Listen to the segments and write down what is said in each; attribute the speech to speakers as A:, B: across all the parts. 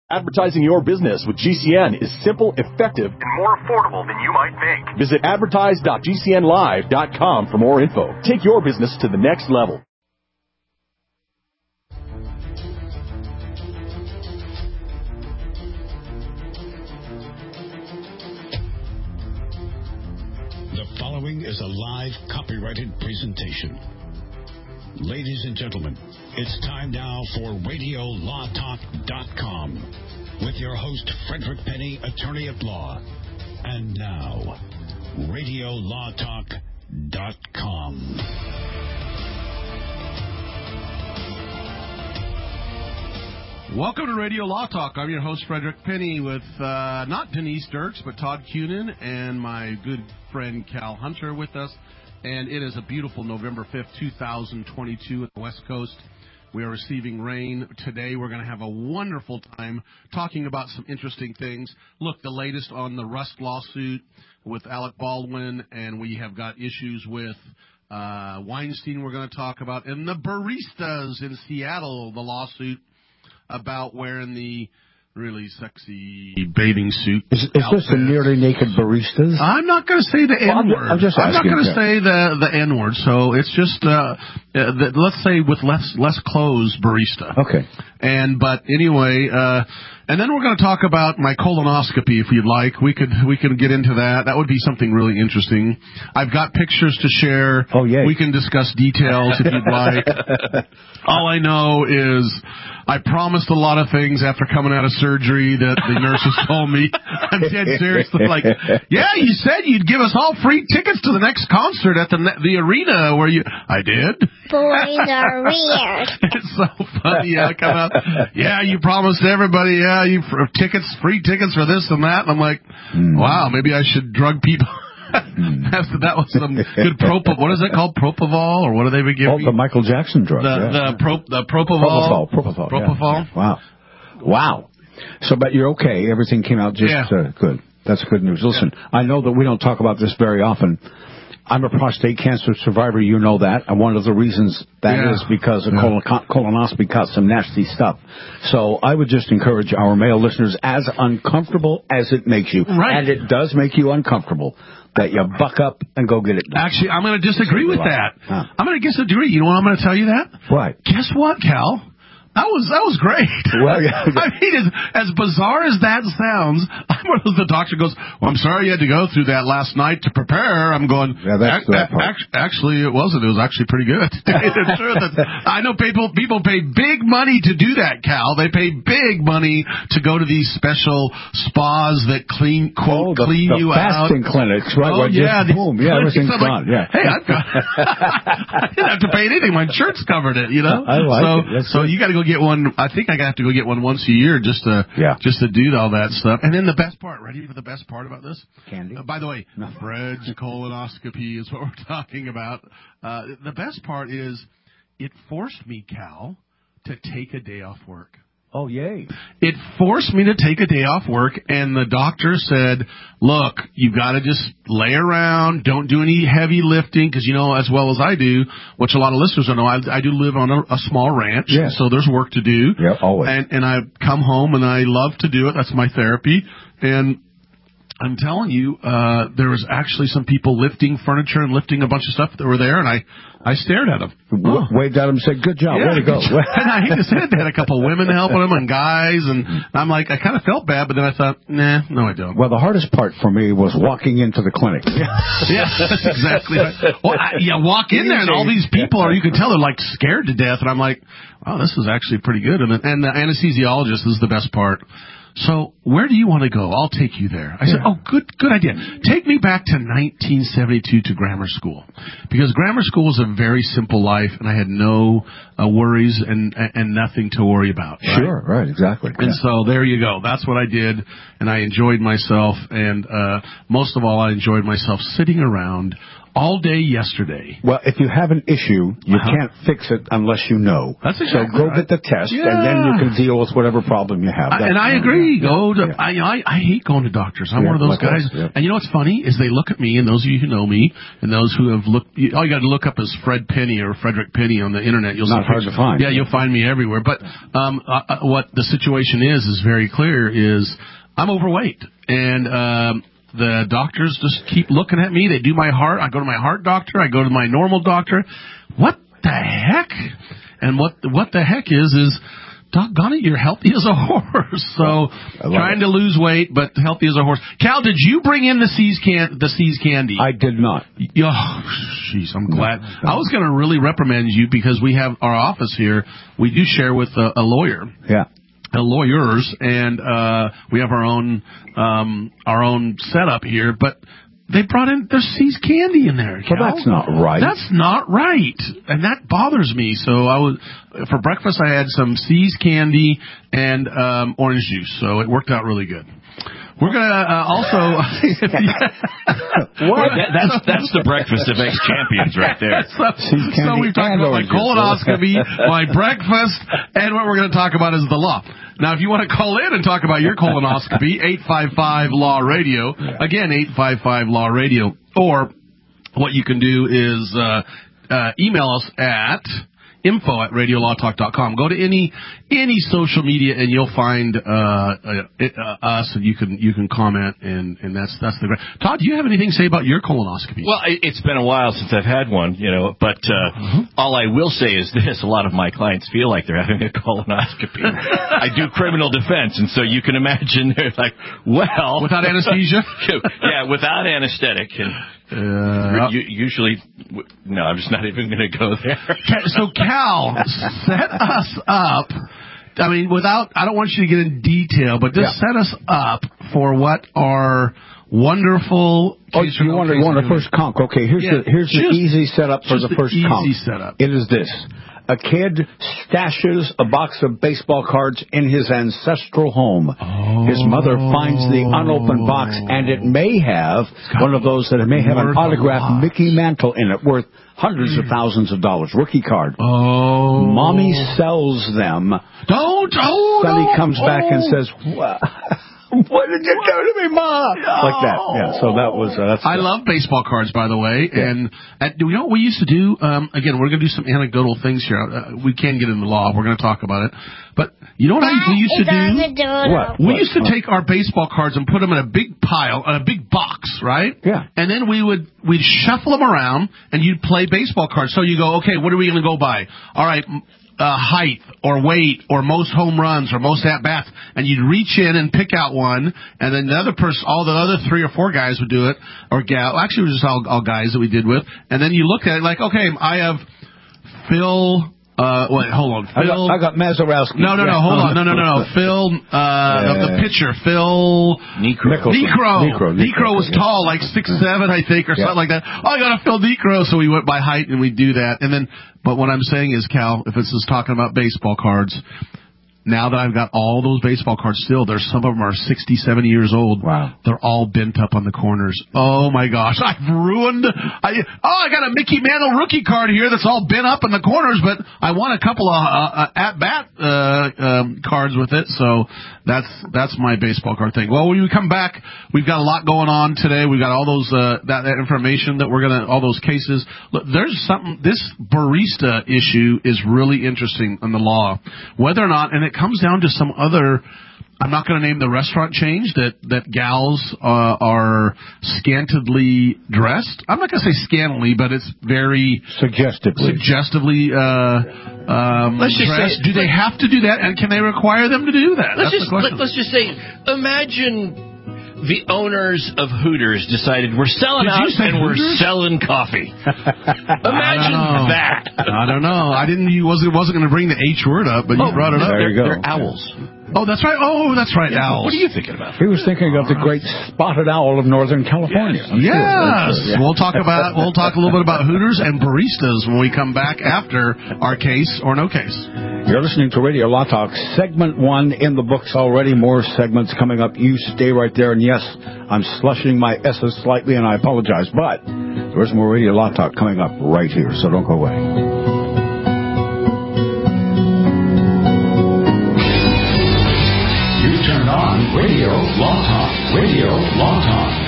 A: Advertising your business with GCN is simple, effective, and more affordable than you might think. Visit advertise.gcnlive.com for more info. Take your business to the next level.
B: The following is a live copyrighted presentation. Ladies and gentlemen, it's time now for RadioLawTalk.com with your host, Frederick Penny, attorney at law. And now, RadioLawTalk.com.
C: Welcome to Radio Law Talk. I'm your host, Frederick Penny, with not Denise Dirks, but Todd Cunin and my good friend Cal Hunter with us. And it is a beautiful November 5th, 2022 at the West Coast. We are receiving rain. Today we're going to have a wonderful time talking about some interesting things. Look, the latest on the Rust lawsuit with Alec Baldwin, and we have got issues with Weinstein we're going to talk about, and the baristas in Seattle, the lawsuit about wearing the really sexy bathing suit.
D: Is this the nearly naked baristas?
C: I'm not going to say the N-word.
D: I'm not
C: going to say the N-word. So it's just, let's say with less clothes barista.
D: Okay.
C: But anyway, and then we're going to talk about my colonoscopy if you'd like. We could get into that. That would be something really interesting. I've got pictures to share.
D: Oh, yay.
C: We can discuss details if you'd like. All I know is I promised a lot of things after coming out of surgery that the nurses told me. I'm dead serious. Like, yeah, you said you'd give us all free tickets to the next concert at the arena where you... I did.
E: Boys are weird.
C: It's so funny. Yeah, come out. Yeah, you promised everybody, free tickets for this and that. And I'm like, wow, maybe I should drug people. That was some good what is it called? Propofol, or what are they giving?
D: Oh, the Michael Jackson drug.
C: The Propofol.
D: Propofol. Yeah. Wow. So, but you're okay. Everything came out just good. That's good news. Listen, I know that we don't talk about this very often. I'm a prostate cancer survivor. You know that. And one of the reasons that is because a colonoscopy got some nasty stuff. So I would just encourage our male listeners, as uncomfortable as it makes you, and it does make you uncomfortable, that you buck up and go get it done. Actually,
C: I'm going to disagree with that. I'm going to disagree. You know what I'm going to tell you that?
D: What?
C: Guess what, Cal? That was great.
D: Well, yeah.
C: I mean, as bizarre as that sounds, the doctor goes, well, I'm sorry you had to go through that last night to prepare. I'm going, actually, it wasn't. It was actually pretty good. I know people pay big money to do that, Cal. They pay big money to go to these special spas that clean you out.
D: Fasting clinics, right?
C: Oh,
D: boom. Yeah, everything's gone.
C: Hey, I didn't have to pay anything. My insurance covered it, you know?
D: I like it.
C: So you got to go get one. I think I have to go get one once a year just to do all that stuff. And then the best part, ready for the best part about this?
D: Candy.
C: By the way, Fred's colonoscopy is what we're talking about. The best part is it forced me, Cal, to take a day off work.
D: Oh, yay.
C: It forced me to take a day off work, and the doctor said, look, you've got to just lay around, don't do any heavy lifting, because, you know, as well as I do, which a lot of listeners don't know, I do live on a small ranch, so there's work to do.
D: Yeah, always.
C: And I come home, and I love to do it. That's my therapy. And I'm telling you, there was actually some people lifting furniture and lifting a bunch of stuff that were there, and I stared at them.
D: Waved at them and said, good job, way to go.
C: And I hate to say it, they had a couple of women helping them and guys, and I'm like, I kind of felt bad, but then I thought, no, I don't.
D: Well, the hardest part for me was walking into the clinic.
C: Yeah, that's exactly right. Well, walk in there, and all these people you can tell they're like scared to death, and I'm like, oh, this is actually pretty good. And the anesthesiologist is the best part. So where do you want to go? I'll take you there. I said, oh, good idea. Take me back to 1972 to grammar school. Because grammar school was a very simple life, and I had no worries and nothing to worry about. Right?
D: Sure, right, exactly.
C: And so there you go. That's what I did, and I enjoyed myself. And most of all, I enjoyed myself sitting around all day yesterday.
D: Well, if you have an issue, you can't fix it unless you know.
C: That's exactly
D: so go
C: right.
D: get the test, and then you can deal with whatever problem you have.
C: And I agree. I hate going to doctors. I'm one of those guys.
D: Yeah.
C: And you know what's funny is they look at me, and those of you who know me, and those who have looked, all you got to look up is Fred Penny or Frederick Penny on the internet. You'll
D: Not hard to find.
C: Yeah, you'll find me everywhere. But what the situation is very clear. Is I'm overweight, and the doctors just keep looking at me. They do my heart. I go to my heart doctor. I go to my normal doctor. What the heck? And what the heck is doggone it, you're healthy as a horse. So trying to lose weight, but healthy as a horse. Cal, did you bring in the See's candy?
D: I did not.
C: Oh, jeez, I'm glad. No. I was going to really reprimand you because we have our office here. We do share with a lawyer.
D: Yeah.
C: Lawyers, and we have our own setup here, but they brought in their See's candy in there.
D: Well, that's not right.
C: That's not right, and that bothers me. So for breakfast I had some See's candy and orange juice, so it worked out really good. We're gonna also.
F: That's the breakfast of ex-champions right there.
C: So we've talked about my colonoscopy, my breakfast, and what we're going to talk about is the law. Now, if you want to call in and talk about your colonoscopy, 855-LAW-RADIO. Again, 855-LAW-RADIO. Or what you can do is email us at info@radiolawtalk.com. Go to any social media and you'll find us, and you can comment, and that's the great. Todd, do you have anything to say about your colonoscopy?
F: Well, it's been a while since I've had one, but all I will say is this: a lot of my clients feel like they're having a colonoscopy. I do criminal defense, and so you can imagine they're like, well,
C: without anesthesia,
F: yeah, without anesthetic, and usually, no, I'm just not even going to go there.
C: So Cal, set us up. I mean, I don't want you to get in detail, but just set us up for what our wonderful.
D: You want the first conk? Okay, here's the easy setup for the first conk.
C: Easy setup.
D: It is this: a kid stashes a box of baseball cards in his ancestral home. His mother finds the unopened box, and it may have one of those that may have an autographed Mickey Mantle in it, worth hundreds of thousands of dollars. Rookie card. Mommy sells them. Sonny comes back and says, what did you do to me, Ma? Like that. Yeah, so that was...
C: I love baseball cards, by the way. Yeah. And do you know what we used to do? Again, we're going to do some anecdotal things here. We can get into law. We're going to talk about it. But you know what we used to do?
D: What?
C: We used to take our baseball cards and put them in a big pile, in a big box, right?
D: Yeah.
C: And then we'd shuffle them around, and you'd play baseball cards. So you go, okay, what are we going to go by? All right, height or weight or most home runs or most at-bats, and you'd reach in and pick out one, and then the other person, all the other 3 or 4 guys would do it, or gal. Actually, it was just all guys that we did with. And then you look at it like, okay, I have Phil... wait, hold on. Phil.
D: I got Mazarowski.
C: No, hold on. No. Phil, the pitcher, Phil Necro was tall, like 6'7", I think, or something like that. Oh, I got a Phil Necro, so we went by height and we do that. And then, but what I'm saying is, Cal, if it's just talking about baseball cards, now that I've got all those baseball cards still, some of them are 60, 70 years old.
D: Wow.
C: They're all bent up on the corners. Oh, my gosh. I got a Mickey Mantle rookie card here that's all bent up in the corners, but I want a couple of at-bat cards with it. So that's my baseball card thing. Well, when we come back, we've got a lot going on today. We've got all those that information that all those cases. Look, there's something. This barista issue is really interesting in the law. Whether or not, and it comes down to some other, I'm not going to name the restaurant chains that gals are scantily dressed. I'm not going to say scantily, but it's very suggestively
F: let's just
C: dressed.
F: say,
C: do they have to do that, and can they require them to do that?
F: Let's just say, imagine the owners of Hooters decided we're selling out and we're selling coffee. Imagine that.
C: I don't know. I wasn't going to bring the H word up, but you brought it up.
D: There you go.
F: They're owls.
C: Oh, that's right.
F: Yeah,
C: Owls.
F: What are you thinking about?
D: He was thinking of the great spotted owl of Northern California.
C: Yes. We'll talk a little bit about Hooters and baristas when we come back after our case or no case.
D: You're listening to Radio Law Talk, segment 1 in the books already. More segments coming up. You stay right there. And yes, I'm slushing my S's slightly, and I apologize. But There's more Radio Law Talk coming up right here, so don't go away.
B: You turn on Radio Law Talk. Radio Law Talk.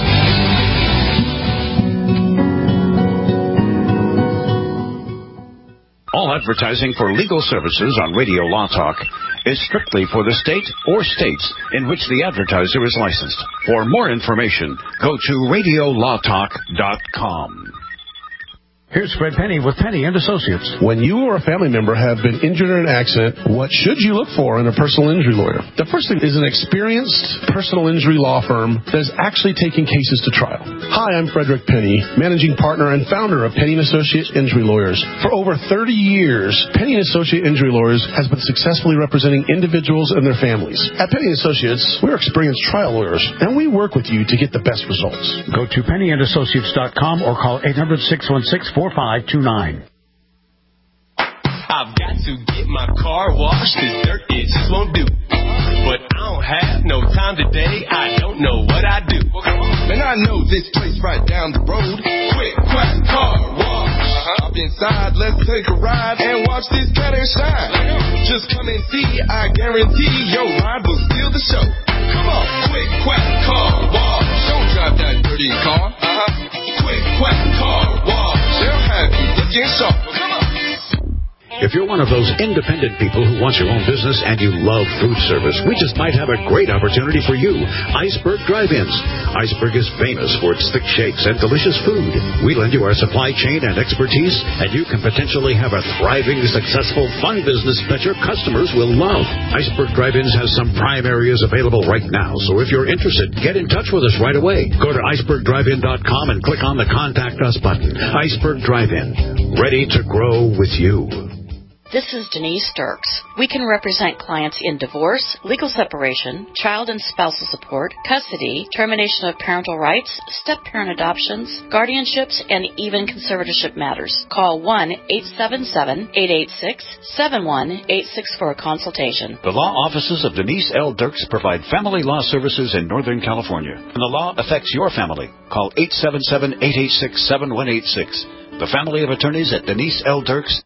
G: All advertising for legal services on Radio Law Talk is strictly for the state or states in which the advertiser is licensed. For more information, go to radiolawtalk.com.
H: Here's Fred Penny with Penny & Associates.
I: When you or a family member have been injured in an accident, what should you look for in a personal injury lawyer? The first thing is an experienced personal injury law firm that is actually taking cases to trial. Hi, I'm Frederick Penny, managing partner and founder of Penny & Associates Injury Lawyers. For over 30 years, Penny & Associates Injury Lawyers has been successfully representing individuals and their families. At Penny & Associates, we're experienced trial lawyers, and we work with you to get the best results.
H: Go to pennyandassociates.com or call 800-616-4529.
J: I've got to get my car washed, cause dirt it just won't do. But I don't have no time today, I don't know what I do.
K: And I know this place right down the road. Quick Quack Car Wash. Hop inside, let's take a ride and watch this cat and shine. Just come and see, I guarantee your ride will steal the show. Come on, Quick Quack Car Wash. Don't drive that dirty car. Quick Quack Car Wash. They'll have you looking sharp. Come on.
G: If you're one of those independent people who wants your own business and you love food service, we just might have a great opportunity for you. Iceberg Drive-Ins. Iceberg is famous for its thick shakes and delicious food. We lend you our supply chain and expertise, and you can potentially have a thriving, successful, fun business that your customers will love. Iceberg Drive-Ins has some prime areas available right now, so if you're interested, get in touch with us right away. Go to icebergdrivein.com and click on the Contact Us button. Iceberg Drive-In, ready to grow with you.
L: This is Denise Dirks. We can represent clients in divorce, legal separation, child and spousal support, custody, termination of parental rights, step-parent adoptions, guardianships, and even conservatorship matters. Call 1-877-886-7186 for a consultation.
G: The law offices of Denise L. Dirks provide family law services in Northern California. When the law affects your family, call 877-886-7186. The family of attorneys at Denise L. Dirks.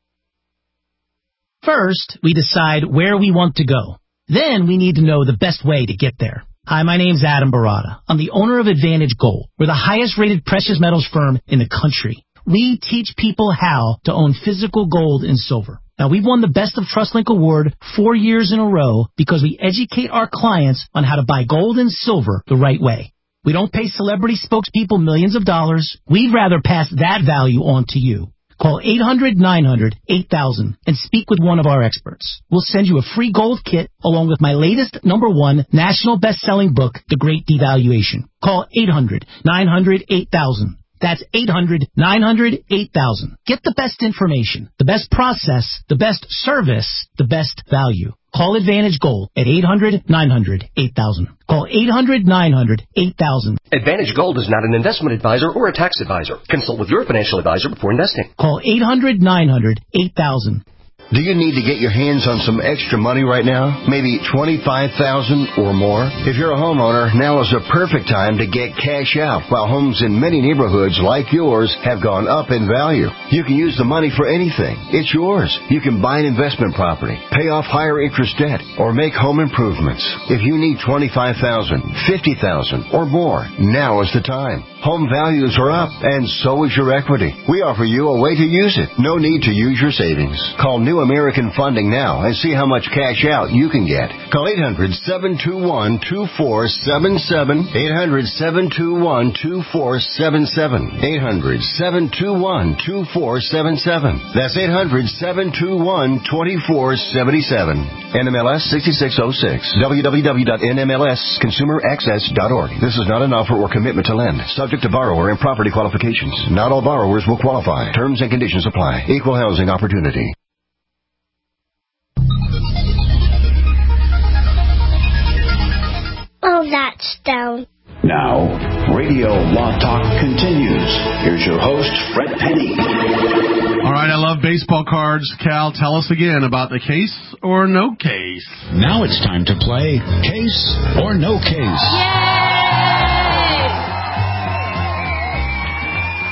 M: First, we decide where we want to go. Then we need to know the best way to get there. Hi, my name's Adam Barada. I'm the owner of Advantage Gold. We're the highest-rated precious metals firm in the country. We teach people how to own physical gold and silver. Now, we've won the Best of TrustLink Award 4 years in a row because we educate our clients on how to buy gold and silver the right way. We don't pay celebrity spokespeople millions of dollars. We'd rather pass that value on to you. Call 800-900-8000 and speak with one of our experts. We'll send you a free gold kit along with my latest #1 national best-selling book, The Great Devaluation. Call 800-900-8000. That's 800-900-8000. Get the best information, the best process, the best service, the best value. Call Advantage Gold at 800-900-8000. Call 800-900-8000.
N: Advantage Gold is not an investment advisor or a tax advisor. Consult with your financial advisor before investing.
M: Call 800-900-8000.
O: Do you need to get your hands on some extra money right now? Maybe $25,000 or more? If you're a homeowner, now is a perfect time to get cash out while homes in many neighborhoods like yours have gone up in value. You can use the money for anything. It's yours. You can buy an investment property, pay off higher interest debt, or make home improvements. If you need $25,000, $50,000 or more, now is the time. Home values are up, and so is your equity. We offer you a way to use it. No need to use your savings. Call New American Funding now and see how much cash out you can get. Call 800-721-2477. 800-721-2477. 800-721-2477. That's 800-721-2477. NMLS 6606. www.nmlsconsumeraccess.org. This is not an offer or commitment to lend. Subject to borrower and property qualifications. Not all borrowers will qualify. Terms and conditions apply. Equal housing opportunity.
E: Oh, that's down.
G: Now, Radio Law Talk continues. Here's your host, Fred Penny.
C: All right, I love baseball cards. Cal, tell us again about the case or no case.
B: Now it's time to play Case or No Case.
C: Yay!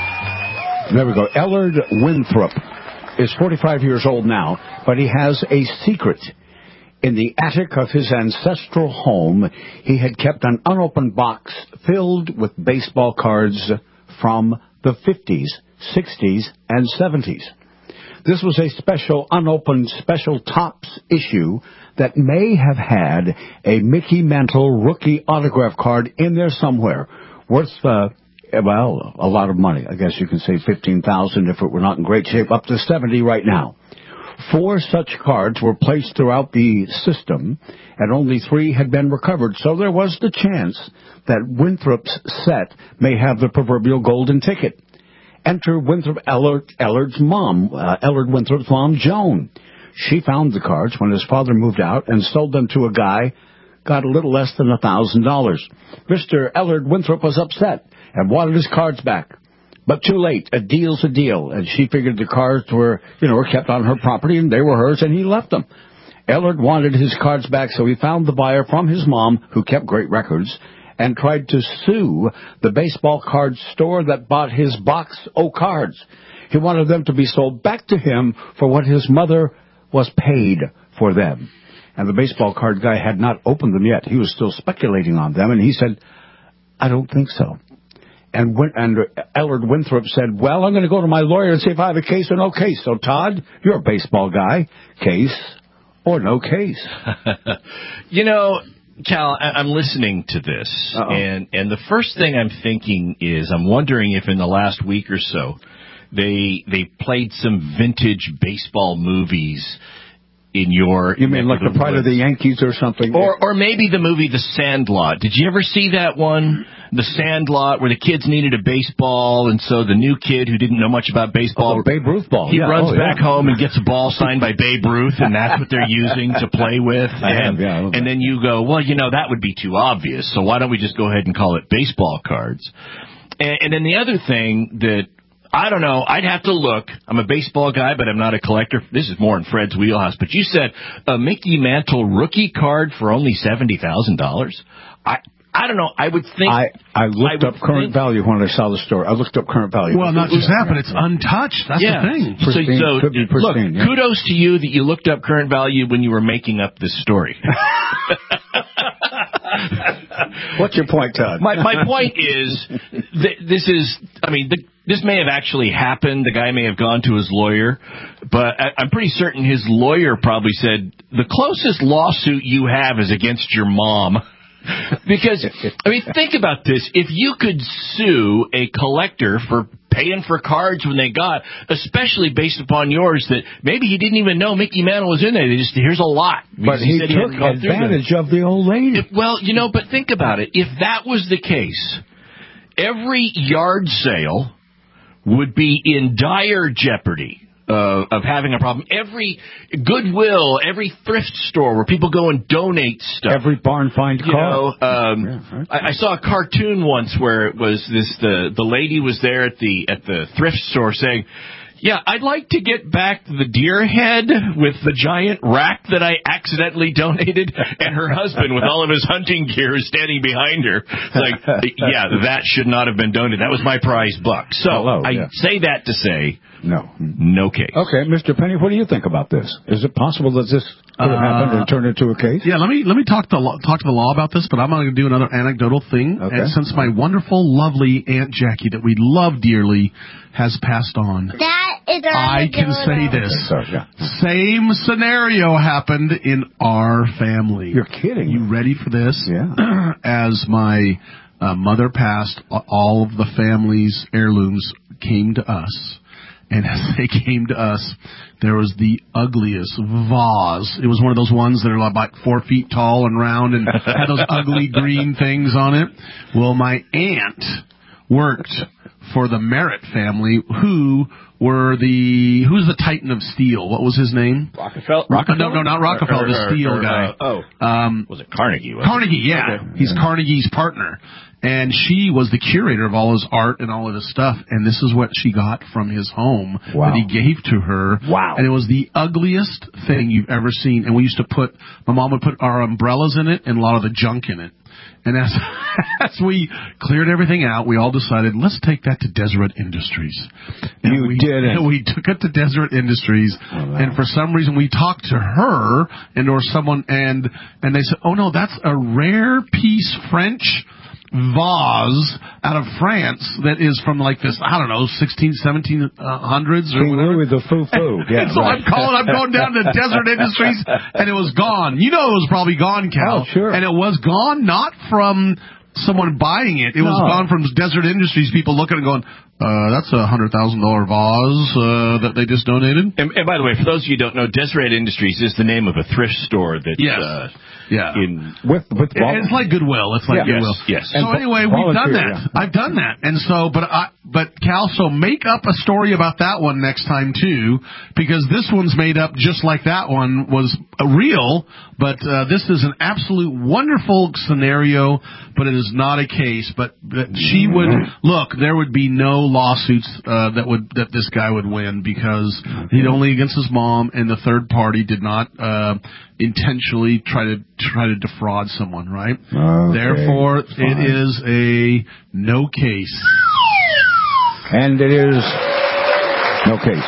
D: There we go. Ellard Winthrop is 45 years old now, but he has a secret. In the attic of his ancestral home, he had kept an unopened box filled with baseball cards from the 50s, 60s, and 70s. This was a special, unopened, special Topps issue that may have had a Mickey Mantle rookie autograph card in there somewhere, worth, a lot of money. I guess you can say $15,000 if it were not in great shape, up to $70,000 right now. 4 such cards were placed throughout the system, and only 3 had been recovered, so there was the chance that Winthrop's set may have the proverbial golden ticket. Enter Winthrop Ellard's mom, Ellard Winthrop's mom, Joan. She found the cards when his father moved out and sold them to a guy, got a little less than $1,000. Mr. Ellard Winthrop was upset and wanted his cards back. But too late. A deal's a deal. And she figured the cards were kept on her property and they were hers, and he left them. Ellard wanted his cards back, so he found the buyer from his mom, who kept great records, and tried to sue the baseball card store that bought his box o' cards. He wanted them to be sold back to him for what his mother was paid for them. And the baseball card guy had not opened them yet. He was still speculating on them, and he said, I don't think so. And Ellard Winthrop said, well, I'm going to go to my lawyer and see if I have a case or no case. So, Todd, you're a baseball guy. Case or no case?
F: Cal, I'm listening to this, and the first thing I'm thinking is I'm wondering if in the last week or so they played some vintage baseball movies in your...
D: You mean like The Pride of the Yankees or something?
F: Or maybe the movie The Sandlot. Did you ever see that one? The Sandlot, where the kids needed a baseball, and so the new kid who didn't know much about baseball...
D: Babe Ruth ball.
F: He runs back home and gets a ball signed by Babe Ruth, and that's what they're using to play with. And then you go, well, that would be too obvious, so why don't we just go ahead and call it baseball cards? And then the other thing that... I don't know. I'd have to look. I'm a baseball guy, but I'm not a collector. This is more in Fred's wheelhouse. But you said a Mickey Mantle rookie card for only $70,000. I don't know. I would think...
D: I looked up current value when I saw the story. I looked up current value.
C: Well, not just that, but it's untouched. That's the thing.
D: Pristine,
F: so
D: could be pristine,
F: look, kudos to you that you looked up current value when you were making up this story.
D: What's your point, Todd?
F: My point is, this may have actually happened. The guy may have gone to his lawyer, but I'm pretty certain his lawyer probably said, the closest lawsuit you have is against your mom. Because, think about this. If you could sue a collector for paying for cards when they got, especially based upon yours, that maybe he didn't even know Mickey Mantle was in there. Here's a lot.
D: But he took advantage of the old lady.
F: But think about it. If that was the case, every yard sale would be in dire jeopardy of having a problem. Every Goodwill, every thrift store where people go and donate stuff.
D: Every barn find car.
F: I saw a cartoon once where it was the lady was there at the thrift store saying, yeah, I'd like to get back the deer head with the giant rack that I accidentally donated, and her husband with all of his hunting gear is standing behind her. It's like, that should not have been donated. That was my prize buck. So I say that to say, no case.
D: Okay, Mr. Penny, what do you think about this? Is it possible that this could have happened and turned into a case?
C: Yeah, let me talk to the law about this, but I'm going to do another anecdotal thing. Okay. And since my wonderful, lovely Aunt Jackie that we love dearly has passed on, I can say this. Same scenario happened in our family.
D: You're kidding.
C: You ready for this?
D: Yeah.
C: As my mother passed, all of the family's heirlooms came to us. And as they came to us, there was the ugliest vase. It was one of those ones that are about 4 feet tall and round and had those ugly green things on it. Well, my aunt worked for the Merritt family, who were who's the Titan of Steel? What was his name?
F: Rockefeller?
C: No, not Rockefeller, the steel guy.
F: Was it Carnegie?
C: Carnegie, yeah. Okay. He's Carnegie's partner. And she was the curator of all his art and all of his stuff, and this is what she got from his home that he gave to her.
D: Wow.
C: And it was the ugliest thing you've ever seen. And we used to my mom would put our umbrellas in it and a lot of the junk in it. And as we cleared everything out, we all decided, let's take that to Deseret Industries. And we did it. We took it to Deseret Industries, and for some reason we talked to her or someone, and they said, oh no, that's a rare piece French vase out of France that is from like this, I don't know, 1700s or whatever.
D: With the foo-foo. Yeah,
C: so I'm going down to Deseret Industries, and it was gone. You know it was probably gone, Cal.
D: Oh, sure.
C: And it was gone not from someone buying it. It was gone from Deseret Industries, people looking and going, that's a $100,000 vase that they just donated.
F: And by the way, for those of you who don't know, Deseret Industries is the name of a thrift store that...
C: Yes. Yeah.
F: It's
C: like Goodwill. It's like Goodwill.
F: Yes.
C: So anyway, we've done that. Yeah. I've done that. And so, but Cal, so make up a story about that one next time too, because this one's made up just like that one was real, but this is an absolute wonderful scenario, but it is not a case. But she would, there would be no lawsuits that this guy would win, because he'd only against his mom, and the third party did not intentionally try to defraud someone, right? Okay, therefore, it is a no case.
D: And it is no case.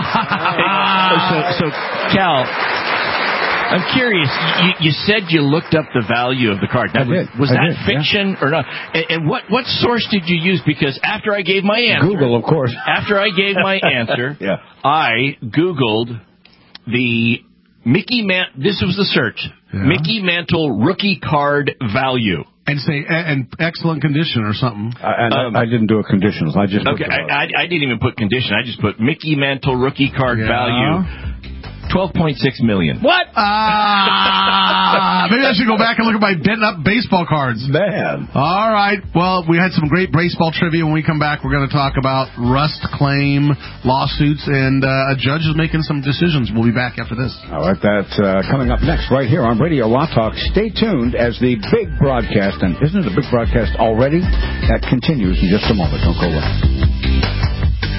F: So Cal, I'm curious. You said you looked up the value of the card. Now, was that fiction or not? And what source did you use? Because after I gave my answer,
D: Google, of course.
F: After I gave my answer, I Googled the Mickey this was the search. Yeah. Mickey Mantle rookie card value.
C: And say, and excellent condition or something.
D: I didn't do a conditions. I just
F: I didn't even put condition. I just put Mickey Mantle rookie card value. $12.6 million.
C: What? Maybe I should go back and look at my bent up baseball cards.
D: Man.
C: All right. Well, we had some great baseball trivia. When we come back, we're going to talk about rust claim lawsuits, and a judge is making some decisions. We'll be back after this.
D: All right. That's coming up next right here on Radio Law Talk. Stay tuned as the big broadcast, and isn't it a big broadcast already? That continues in just a moment. Don't go away.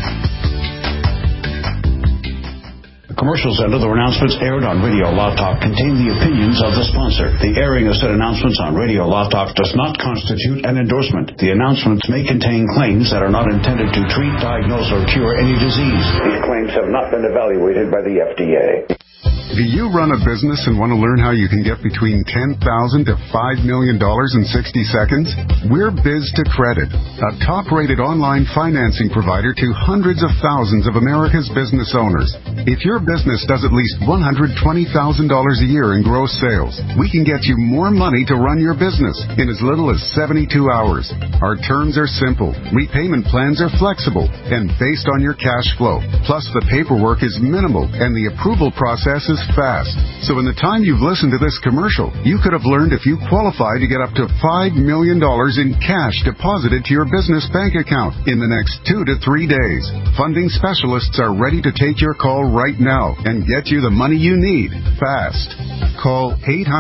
H: Commercials and other announcements aired on Radio Law Talk contain the opinions of the sponsor. The airing of said announcements on Radio Law Talk does not constitute an endorsement. The announcements may contain claims that are not intended to treat, diagnose, or cure any disease. These claims have not been evaluated by the FDA.
P: Do you run a business and want to learn how you can get between $10,000 to $5 million in 60 seconds? We're Biz2Credit, a top-rated online financing provider to hundreds of thousands of America's business owners. If your business does at least $120,000 a year in gross sales, we can get you more money to run your business in as little as 72 hours. Our terms are simple, repayment plans are flexible, and based on your cash flow. Plus, the paperwork is minimal, and the approval process is fast. So in the time you've listened to this commercial, you could have learned if you qualify to get up to $5 million in cash deposited to your business bank account in the next 2 to 3 days. Funding specialists are ready to take your call right now and get you the money you need fast. Call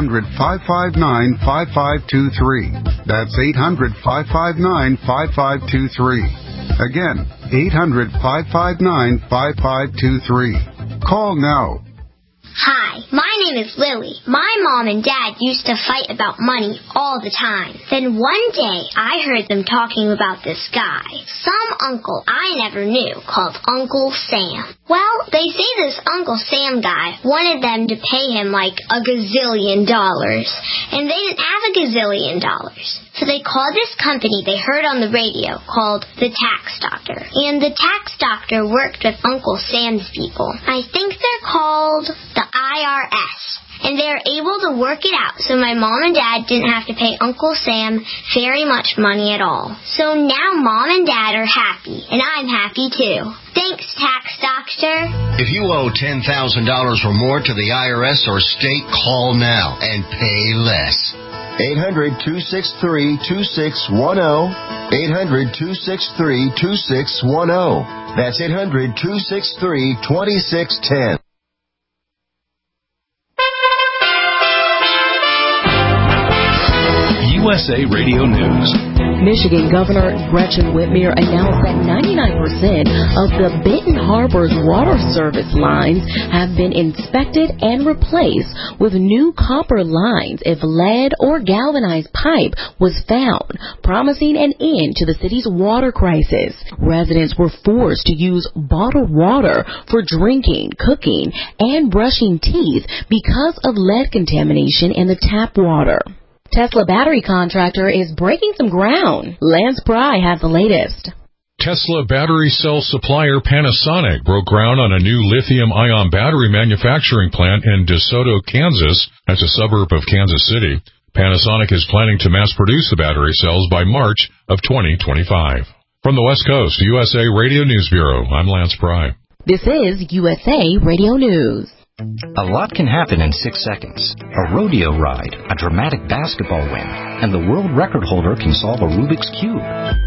P: 800-559-5523. That's 800-559-5523. Again, 800-559-5523. Call now.
E: Hi, my name is Lily. My mom and dad used to fight about money all the time. Then one day, I heard them talking about this guy, some uncle I never knew, called Uncle Sam. Well, they say this Uncle Sam guy wanted them to pay him like $1 gazillion, and they didn't have $1 gazillion. So they called this company they heard on the radio called the Tax Doctor. And the Tax Doctor worked with Uncle Sam's people. I think they're called the IRS. And they were able to work it out so my mom and dad didn't have to pay Uncle Sam very much money at all. So now mom and dad are happy, and I'm happy too. Thanks, Tax Doctor.
O: If you owe $10,000 or more to the IRS or state, call now and pay less. 800-263-2610. 800-263-2610. That's 800-263-2610.
Q: USA Radio News.
R: Michigan Governor Gretchen Whitmer announced that 99% of the Benton Harbor's water service lines have been inspected and replaced with new copper lines if lead or galvanized pipe was found, promising an end to the city's water crisis. Residents were forced to use bottled water for drinking, cooking, and brushing teeth because of lead contamination in the tap water. Tesla battery contractor is breaking some ground. Lance Pry has the latest.
S: Tesla battery cell supplier Panasonic broke ground on a new lithium-ion battery manufacturing plant in DeSoto, Kansas. That's a suburb of Kansas City. Panasonic is planning to mass-produce the battery cells by March of 2025. From the West Coast, USA Radio News Bureau, I'm Lance Pry.
R: This is USA Radio News.
T: A lot can happen in 6 seconds. A rodeo ride, a dramatic basketball win, and the world record holder can solve a Rubik's Cube.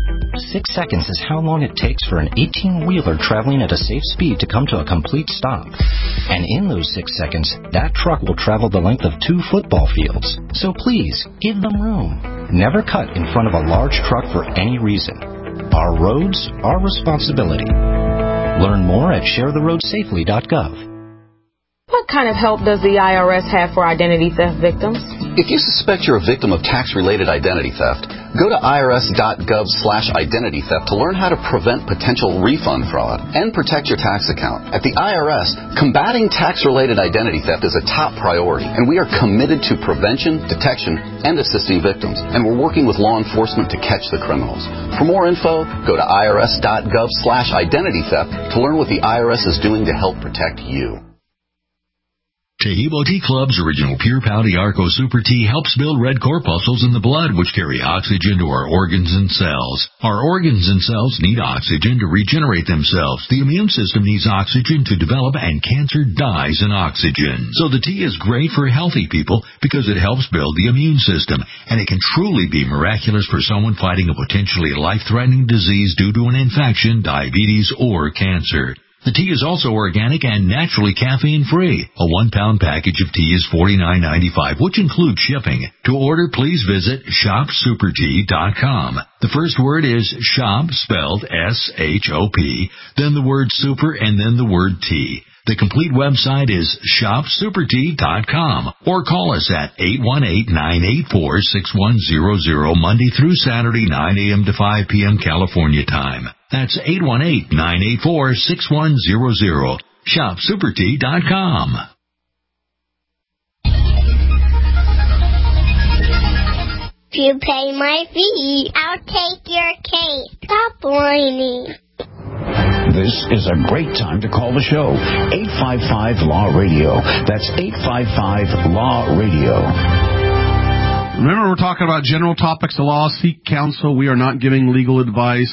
T: 6 seconds is how long it takes for an 18-wheeler traveling at a safe speed to come to a complete stop. And in those 6 seconds, that truck will travel the length of 2 football fields. So please, give them room. Never cut in front of a large truck for any reason. Our roads, our responsibility. Learn more at sharetheroadsafely.gov.
U: What kind of help does the IRS have for identity theft victims?
V: If you suspect you're a victim of tax-related identity theft, go to irs.gov/identity theft to learn how to prevent potential refund fraud and protect your tax account. At the IRS, combating tax-related identity theft is a top priority, and we are committed to prevention, detection, and assisting victims. And we're working with law enforcement to catch the criminals. For more info, go to irs.gov/identity theft to learn what the IRS is doing to help protect you.
W: Chehibo Tea Club's original Pure Pau Arco Super Tea helps build red corpuscles in the blood, which carry oxygen to our organs and cells. Our organs and cells need oxygen to regenerate themselves. The immune system needs oxygen to develop, and cancer dies in oxygen. So the tea is great for healthy people because it helps build the immune system, and it can truly be miraculous for someone fighting a potentially life-threatening disease due to an infection, diabetes, or cancer. The tea is also organic and naturally caffeine-free. A 1-pound package of tea is $49.95, which includes shipping. To order, please visit shopsupertea.com. The first word is shop, spelled S-H-O-P, then the word super, and then the word tea. The complete website is shopsupertea.com, or call us at 818-984-6100 Monday through Saturday, 9 a.m. to 5 p.m. California time. That's 818-984-6100. Shopsupertea.com.
E: If you pay my fee, I'll take your case. Stop whining.
H: This is a great time to call the show. 855-LAW-RADIO. That's 855-LAW-RADIO.
C: Remember, we're talking about general topics of law. Seek counsel. We are not giving legal advice.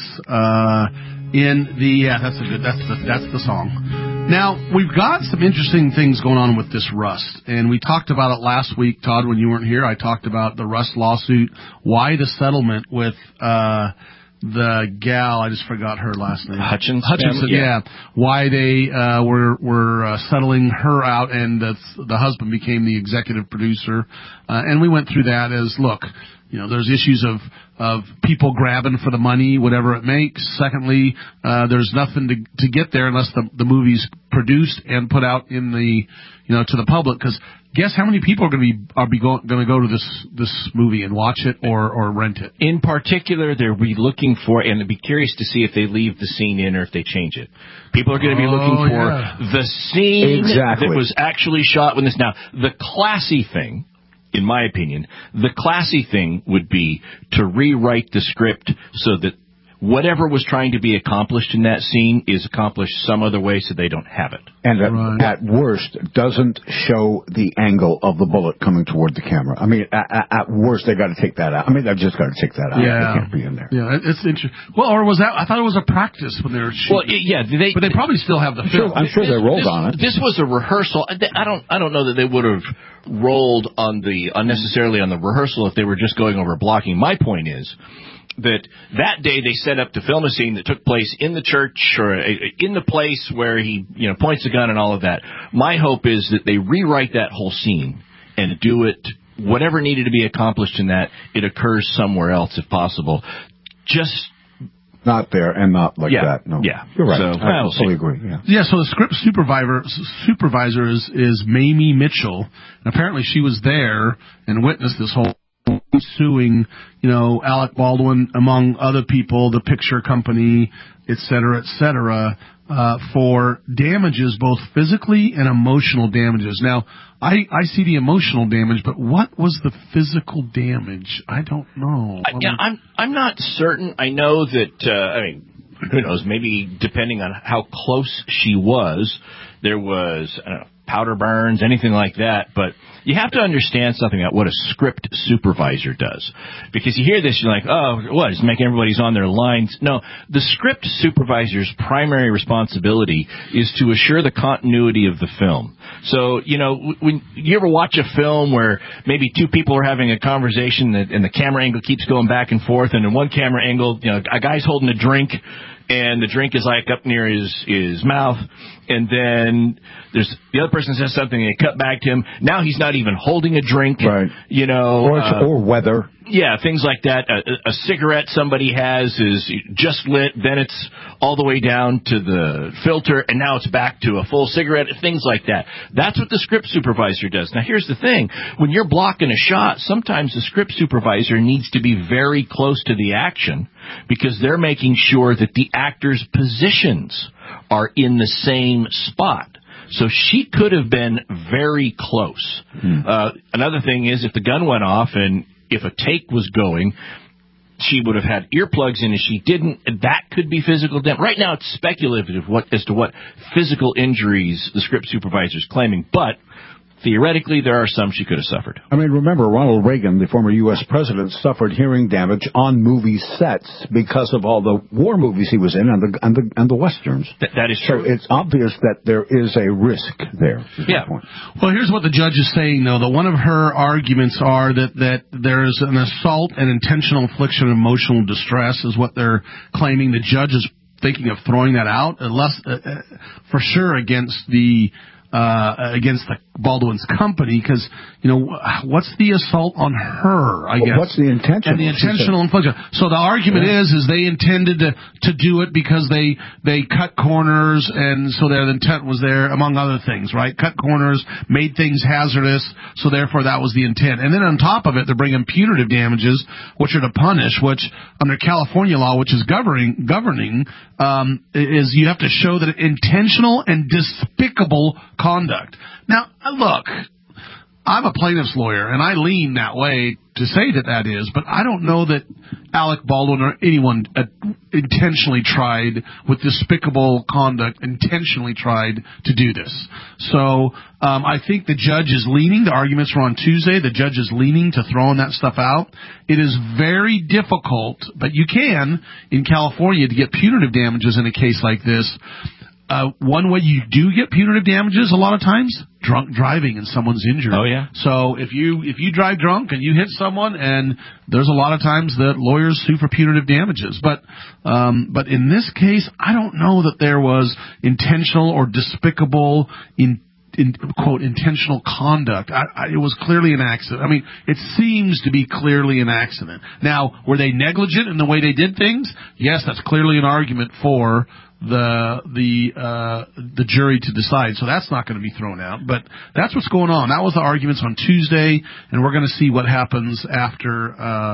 C: That's the song. Now, we've got some interesting things going on with this Rust, and we talked about it last week, Todd, when you weren't here. I talked about the Rust lawsuit, why the settlement with the gal, I just forgot her last name. Hutchinson, yeah. Why they were settling her out, and the husband became the executive producer. And we went through that as, look, there's issues of people grabbing for the money, whatever it makes. Secondly, there's nothing to get there unless the movie's produced and put out in the, to the public. Because guess how many people are going to go to this movie and watch it or rent it?
F: In particular, they'll be looking for, and they'll be curious to see if they leave the scene in or if they change it. People are going to be looking for the scene that was actually shot when this. Now, the classy thing, in my opinion, the classy thing would be to rewrite the script so that whatever was trying to be accomplished in that scene is accomplished some other way so they don't have it.
D: And at worst, doesn't show the angle of the bullet coming toward the camera. I mean, at worst, they got to take that out. I mean, they've just got to take that out.
C: Yeah.
D: They can't be in there.
C: Yeah, it's interesting. Well, or was that? I thought it was a practice when they were shooting.
F: Well, yeah,
C: but they probably still have the film.
D: I'm sure they rolled on it.
F: This was a rehearsal. I don't know that they would have rolled on unnecessarily on the rehearsal if they were just going over blocking. My point is that day they set up to film a scene that took place in the church or in the place where he points a gun and all of that. My hope is that they rewrite that whole scene and do it, whatever needed to be accomplished in that, it occurs somewhere else if possible. Just
D: not there and not like that. No.
F: Yeah.
D: You're right.
F: So,
D: I totally agree.
C: Yeah, so the script supervisor is Mamie Mitchell. And apparently she was there and witnessed this whole suing, Alec Baldwin, among other people, the picture company, et cetera, for damages, both physically and emotional damages. Now, I see the emotional damage, but what was the physical damage? I don't know.
F: I'm not certain. I know that, who knows, maybe depending on how close she was, there was, powder burns, anything like that, but you have to understand something about what a script supervisor does. Because you hear this, you're like, oh, what, it's making everybody's on their lines. No, the script supervisor's primary responsibility is to assure the continuity of the film. So, when you ever watch a film where maybe two people are having a conversation and the camera angle keeps going back and forth, and in one camera angle, a guy's holding a drink, and the drink is like up near his mouth, and then there's the other person says something, and they cut back to him. Now he's not even holding a drink,
D: right? Or weather.
F: Yeah, things like that. A cigarette somebody has is just lit, then it's all the way down to the filter, and now it's back to a full cigarette, things like that. That's what the script supervisor does. Now, here's the thing. When you're blocking a shot, sometimes the script supervisor needs to be very close to the action because they're making sure that the actors' positions are in the same spot. So she could have been very close. Another thing is if the gun went off and if a take was going, she would have had earplugs in and she didn't. That could be physical damage. Right now it's speculative as to what physical injuries the script supervisor is claiming, but theoretically, there are some she could have suffered.
D: I mean, remember, Ronald Reagan, the former U.S. president, suffered hearing damage on movie sets because of all the war movies he was in and the westerns.
F: That is true.
D: So it's obvious that there is a risk there.
F: Yeah.
C: Well, here's what the judge is saying, though. That one of her arguments are that there is an assault and intentional infliction of emotional distress is what they're claiming. The judge is thinking of throwing that out, unless for sure against the Baldwin's company, because what's the assault on her? I guess
D: what's the intention?
C: And the intentional infliction. So the argument is they intended to do it because they cut corners, and so their intent was there, among other things, right? Cut corners, made things hazardous, so therefore that was the intent. And then on top of it, they're bringing punitive damages, which are to punish, which under California law, which is governing, is you have to show that intentional and despicable conduct. Now, look, I'm a plaintiff's lawyer, and I lean that way to say that is, but I don't know that Alec Baldwin or anyone intentionally tried, with despicable conduct, intentionally tried to do this. So I think the judge is leaning, the arguments were on Tuesday, the judge is leaning to throwing that stuff out. It is very difficult, but you can, in California, to get punitive damages in a case like this. One way you do get punitive damages a lot of times, drunk driving and someone's injured.
F: Oh, yeah.
C: So if you drive drunk and you hit someone, and there's a lot of times that lawyers sue for punitive damages. But in this case, I don't know that there was intentional or despicable quote, intentional conduct. It was clearly an accident. I mean, it seems to be clearly an accident. Now, were they negligent in the way they did things? Yes, that's clearly an argument for the jury to decide. So that's not going to be thrown out. But that's what's going on. That was the arguments on Tuesday, and we're going to see what happens after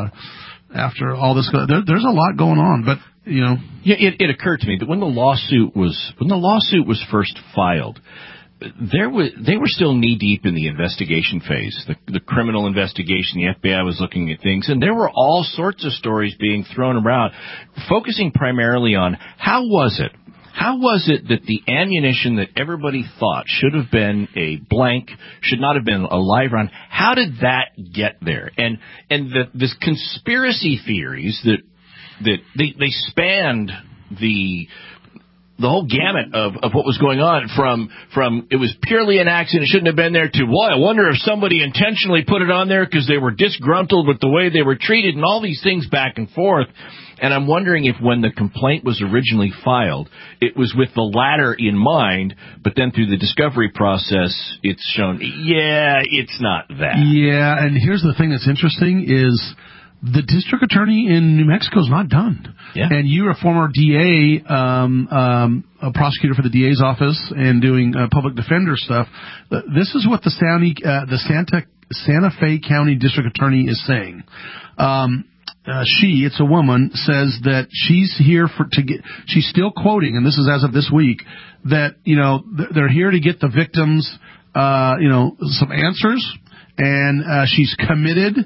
C: all this. There's a lot going on, but yeah,
F: it occurred to me that when the lawsuit was first filed, they were still knee deep in the investigation phase, the criminal investigation. The FBI was looking at things, and there were all sorts of stories being thrown around, focusing primarily on how was it How was it that the ammunition that everybody thought should have been a blank, should not have been a live round, how did that get there? And this conspiracy theories that they spanned the whole gamut of what was going on from it was purely an accident, it shouldn't have been there, to, well, I wonder if somebody intentionally put it on there because they were disgruntled with the way they were treated, and all these things back and forth. And I'm wondering if when the complaint was originally filed, it was with the latter in mind, but then through the discovery process, it's shown, yeah, it's not that.
C: Yeah, and here's the thing that's interesting is the district attorney in New Mexico is not done.
F: Yeah.
C: And you're a former DA, a prosecutor for the DA's office and doing public defender stuff. This is what the Santa Fe County district attorney is saying. It's a woman, says that she's here she's still quoting, and this is as of this week, that, they're here to get the victims, some answers, and she's committed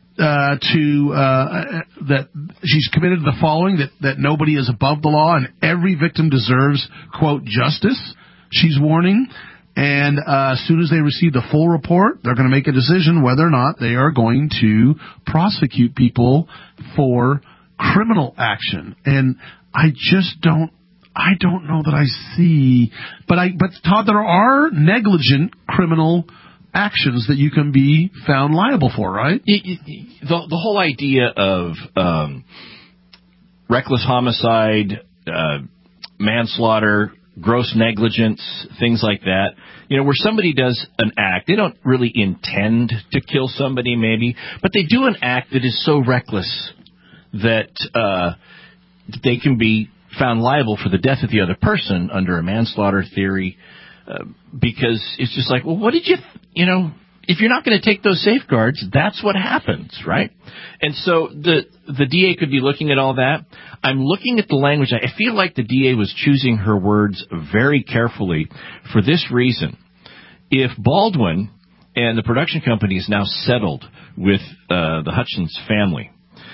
C: that she's committed to the following, that nobody is above the law and every victim deserves, quote, justice, she's warning. And as soon as they receive the full report, they're going to make a decision whether or not they are going to prosecute people for criminal action. And I don't know that I see, but Todd, there are negligent criminal actions that you can be found liable for, right?
F: The whole idea of reckless homicide, manslaughter, gross negligence, things like that, where somebody does an act, they don't really intend to kill somebody maybe, but they do an act that is so reckless that they can be found liable for the death of the other person under a manslaughter theory, because it's just like, well, what did if you're not going to take those safeguards, that's what happens, right? And so the DA could be looking at all that. I'm looking at the language. I feel like the DA was choosing her words very carefully for this reason. If Baldwin and the production company is now settled with the Hutchins family,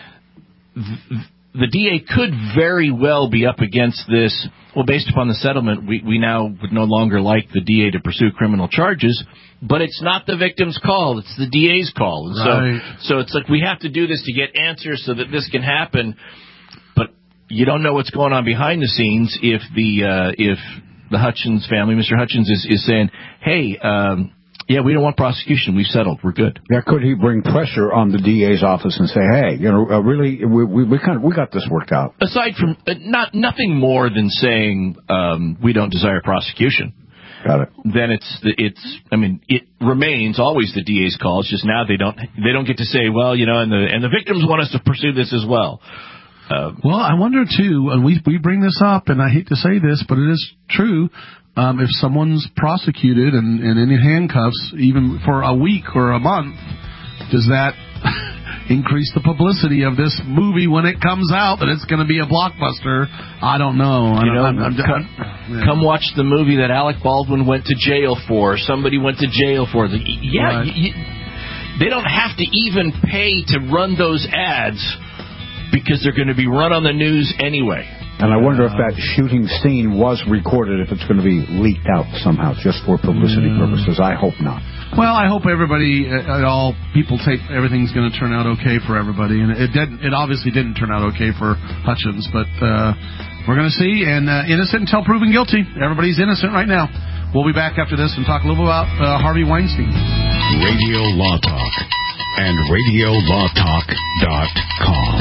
F: the DA could very well be up against this. Well, based upon the settlement, we now would no longer like the DA to pursue criminal charges, but it's not the victim's call, it's the DA's call. And
C: right.
F: So it's like we have to do this to get answers so that this can happen, but you don't know what's going on behind the scenes if the Hutchins family, Mr. Hutchins, is saying, hey, yeah, we don't want prosecution. We've settled. We're good.
D: Yeah, could he bring pressure on the DA's office and say, hey, really, we got this worked out?
F: Aside from nothing more than saying we don't desire prosecution.
D: Got it.
F: Then it remains always the DA's call. It's just now they don't get to say, well, and the victims want us to pursue this as well.
C: Well, I wonder too, and we bring this up, and I hate to say this, but it is true. If someone's prosecuted and in handcuffs, even for a week or a month, does that increase the publicity of this movie when it comes out, that it's going to be a blockbuster? I don't know.
F: Come watch the movie that Alec Baldwin went to jail for. Somebody went to jail for. Yeah, right. They don't have to even pay to run those ads because they're going to be run on the news anyway.
D: And I wonder if that shooting scene was recorded, if it's going to be leaked out somehow, just for publicity purposes. I hope not.
C: Well, I hope everybody, all people take, everything's going to turn out okay for everybody. And it obviously didn't turn out okay for Hutchins, but we're going to see. And innocent until proven guilty. Everybody's innocent right now. We'll be back after this and talk a little bit about Harvey Weinstein.
B: Radio Law Talk and RadioLawTalk.com.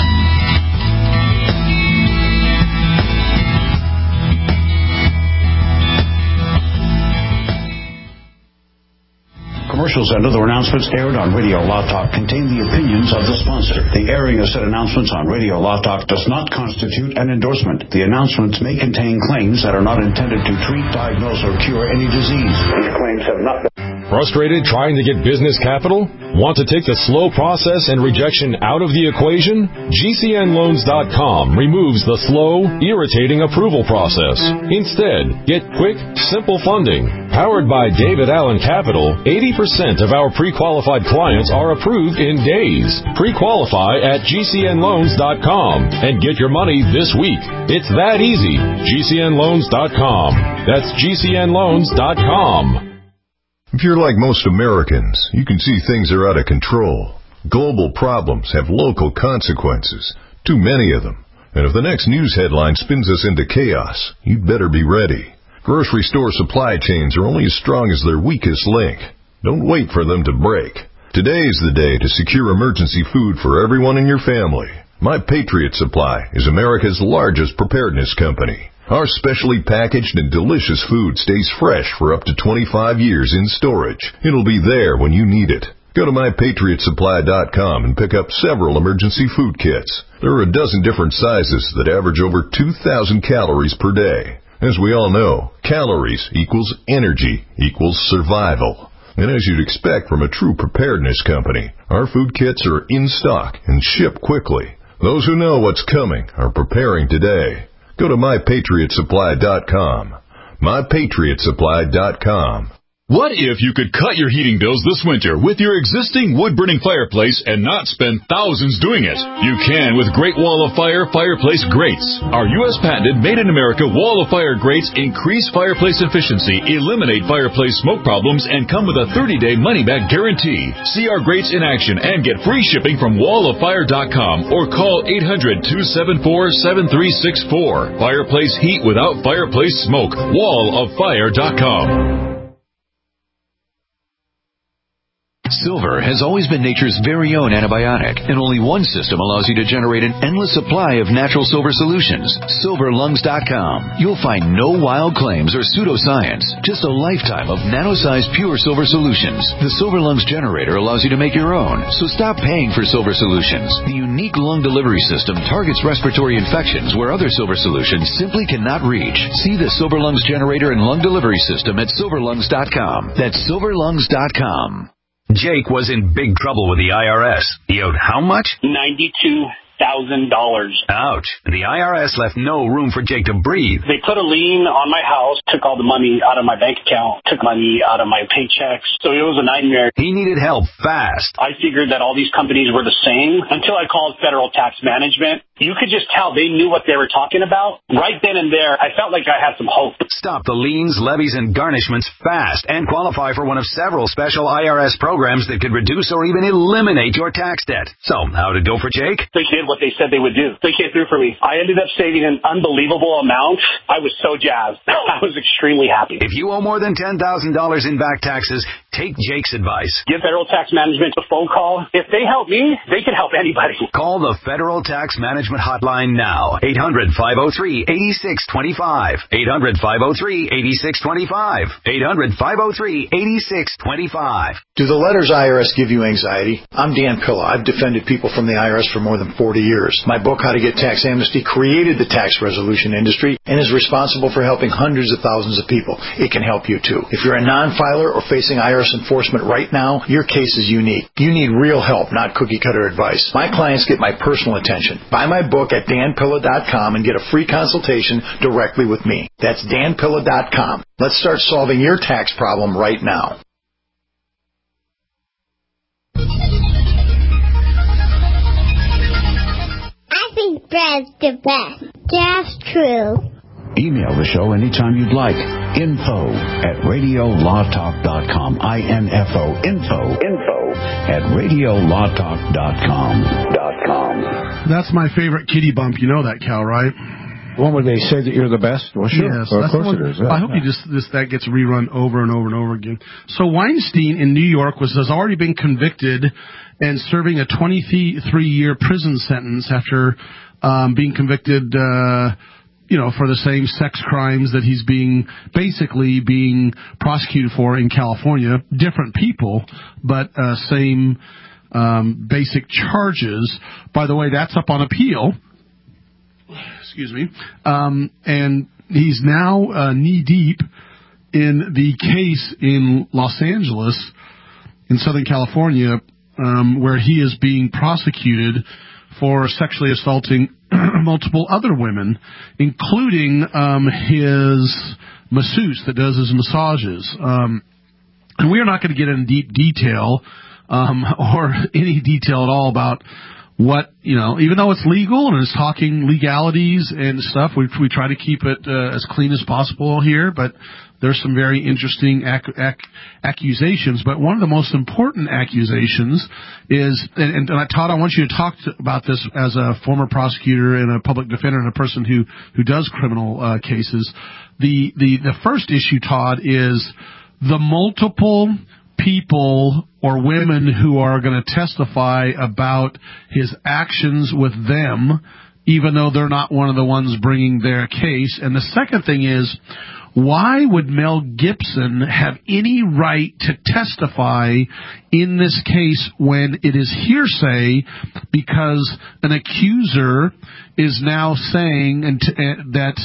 H: Commercials and other announcements aired on Radio Law Talk contain the opinions of the sponsor. The airing of said announcements on Radio Law Talk does not constitute an endorsement. The announcements may contain claims that are not intended to treat, diagnose, or cure any disease. These claims have not been...
A: Frustrated trying to get business capital? Want to take the slow process and rejection out of the equation? GCNLoans.com removes the slow, irritating approval process. Instead, get quick, simple funding. Powered by David Allen Capital, 80% of our pre-qualified clients are approved in days. Pre-qualify at GCNloans.com and get your money this week. It's that easy. GCNloans.com. That's GCNloans.com.
I: If you're like most Americans, you can see things are out of control. Global problems have local consequences, too many of them. And if the next news headline spins us into chaos, you'd better be ready. Grocery store supply chains are only as strong as their weakest link. Don't wait for them to break. Today is the day to secure emergency food for everyone in your family. My Patriot Supply is America's largest preparedness company. Our specially packaged and delicious food stays fresh for up to 25 years in storage. It'll be there when you need it. Go to MyPatriotSupply.com and pick up several emergency food kits. There are a dozen different sizes that average over 2,000 calories per day. As we all know, calories equals energy equals survival. And as you'd expect from a true preparedness company, our food kits are in stock and ship quickly. Those who know what's coming are preparing today. Go to MyPatriotSupply.com. MyPatriotSupply.com.
Q: What if you could cut your heating bills this winter with your existing wood-burning fireplace and not spend thousands doing it? You can with Great Wall of Fire fireplace grates. Our U.S. patented made-in-America Wall of Fire grates increase fireplace efficiency, eliminate fireplace smoke problems, and come with a 30-day money-back guarantee. See our grates in action and get free shipping from walloffire.com or call 800-274-7364. Fireplace heat without fireplace smoke. walloffire.com.
W: Silver has always been nature's very own antibiotic, and only one system allows you to generate an endless supply of natural silver solutions. SilverLungs.com. You'll find no wild claims or pseudoscience, just a lifetime of nano-sized pure silver solutions. The Silver Lungs generator allows you to make your own, so stop paying for silver solutions. The unique lung delivery system targets respiratory infections where other silver solutions simply cannot reach. See the Silver Lungs generator and lung delivery system at SilverLungs.com. That's SilverLungs.com.
J: Jake was in big trouble with the IRS. He owed how much?
K: $92,000.
J: Ouch. The IRS left no room for Jake to breathe.
K: They put a lien on my house, took all the money out of my bank account, took money out of my paychecks. So it was a nightmare.
J: He needed help fast.
K: I figured that all these companies were the same until I called Federal Tax Management. You could just tell they knew what they were talking about. Right then and there, I felt like I had some hope.
J: Stop the liens, levies, and garnishments fast and qualify for one of several special IRS programs that could reduce or even eliminate your tax debt. So, how'd it go for Jake?
K: They did what they said they would do. They came through for me. I ended up saving an unbelievable amount. I was so jazzed. I was extremely happy.
J: If you owe more than $10,000 in back taxes, take Jake's advice.
K: Give Federal Tax Management a phone call. If they help me, they can help anybody.
J: Call the Federal Tax Management hotline now. 800-503-8625. 800-503-8625. 800-503-8625.
X: Do the letters IRS give you anxiety? I'm Dan Pilla. I've defended people from the IRS for more than 40 years. My book, How to Get Tax Amnesty, created the tax resolution industry and is responsible for helping hundreds of thousands of people. It can help you too. If you're a non-filer or facing IRS enforcement right now, your case is unique. You need real help, not cookie-cutter advice. My clients get my personal attention. Buy my book at danpilla.com and get a free consultation directly with me. That's danpilla.com. Let's start solving your tax problem right now.
E: I think Brad's the best. That's true.
H: Email the show anytime you'd like. info@radiolawtalk.com. info@radiolawtalk.com.
C: That's my favorite kitty bump. You know that, Cal, right?
D: One where they say that you're the best? Well, sure.
C: Yes,
D: well, of course it is. Yeah.
C: I hope that gets rerun over and over and over again. So Weinstein in New York has already been convicted and serving a 23-year prison sentence after being convicted for the same sex crimes that he's being prosecuted for in California. Different people, but same basic charges. By the way, that's up on appeal. Excuse me. And he's now knee-deep in the case in Los Angeles, in Southern California, where he is being prosecuted for sexually assaulting multiple other women, including his masseuse that does his massages. And we are not going to get in deep detail or any detail at all about what, even though it's legal and it's talking legalities and stuff, we try to keep it as clean as possible here, but there's some very interesting accusations. But one of the most important accusations is, and Todd, I want you to talk about this as a former prosecutor and a public defender and a person who does criminal cases. The first issue, Todd, is the multiple people or women who are going to testify about his actions with them, even though they're not one of the ones bringing their case. And the second thing is, why would Mel Gibson have any right to testify in this case when it is hearsay, because an accuser is now saying that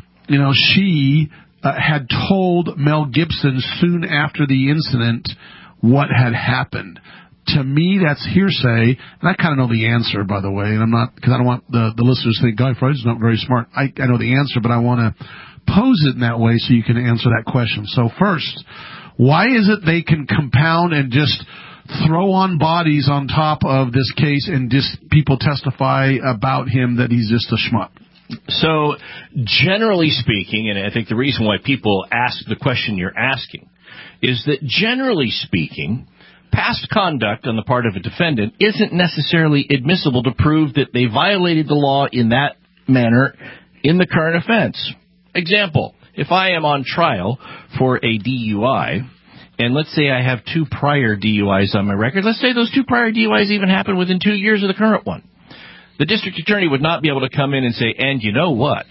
C: she had told Mel Gibson soon after the incident what had happened. To me, that's hearsay, and I kind of know the answer, by the way, and I'm not, because I don't want the listeners to think Guy Fried's not very smart. I know the answer, but I want to pose it in that way so you can answer that question. So first, why is it they can compound and just throw on bodies on top of this case and just people testify about him that he's just a schmuck?
F: So, generally speaking, and I think the reason why people ask the question you're asking is that, generally speaking, past conduct on the part of a defendant isn't necessarily admissible to prove that they violated the law in that manner in the current offense. Example, if I am on trial for a DUI, and let's say I have 2 prior DUIs on my record, let's say those 2 prior DUIs even happened within 2 years of the current one. The district attorney would not be able to come in and say, and you know what?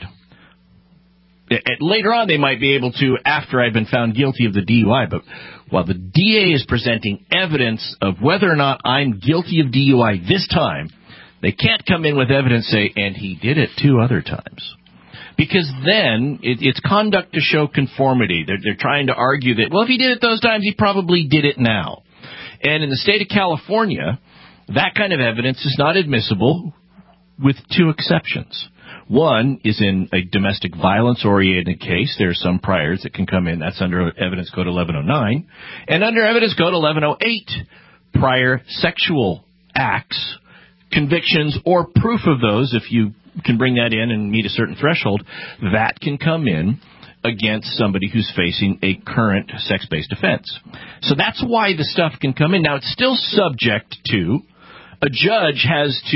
F: Later on, they might be able to after I've been found guilty of the DUI, but while the DA is presenting evidence of whether or not I'm guilty of DUI this time, they can't come in with evidence say, and he did it 2 other times. Because then it's conduct to show conformity. They're trying to argue that, well, if he did it those times, he probably did it now. And in the state of California, that kind of evidence is not admissible, with 2 exceptions. One is in a domestic violence-oriented case. There are some priors that can come in. That's under Evidence Code 1109. And under Evidence Code 1108, prior sexual acts, convictions, or proof of those, if you can bring that in and meet a certain threshold, that can come in against somebody who's facing a current sex-based offense. So that's why the stuff can come in. Now, it's still subject to, a judge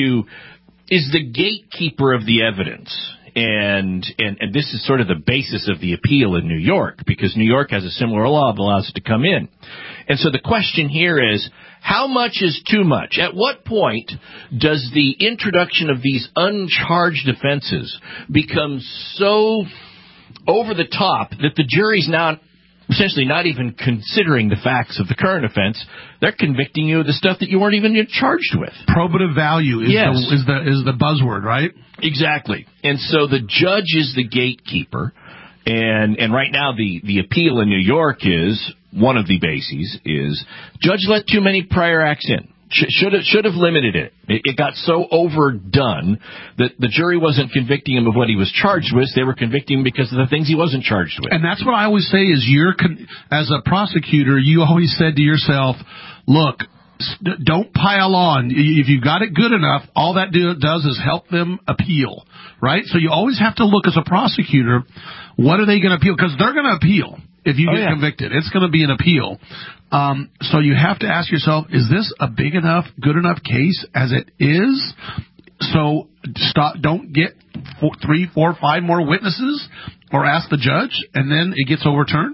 F: is the gatekeeper of the evidence. And this is sort of the basis of the appeal in New York, because New York has a similar law that allows it to come in. And so the question here is, how much is too much? At what point does the introduction of these uncharged offenses become so over the top that the jury's now essentially not even considering the facts of the current offense? They're convicting you of the stuff that you weren't even charged with.
C: Probative value is the buzzword, right?
F: Exactly. And so the judge is the gatekeeper. And right now the appeal in New York is, one of the bases is, judge let too many prior acts in. Should have limited it. It got so overdone that the jury wasn't convicting him of what he was charged with. They were convicting him because of the things he wasn't charged with.
C: And that's what I always say is, as a prosecutor, you always said to yourself, look, don't pile on. If you got it good enough, all that does is help them appeal, right? So you always have to look as a prosecutor, what are they going to appeal? Because they're going to appeal. If you get convicted, it's going to be an appeal. So you have to ask yourself, is this a big enough, good enough case as it is? So don't get 3, 4, 5 more witnesses or ask the judge and then it gets overturned?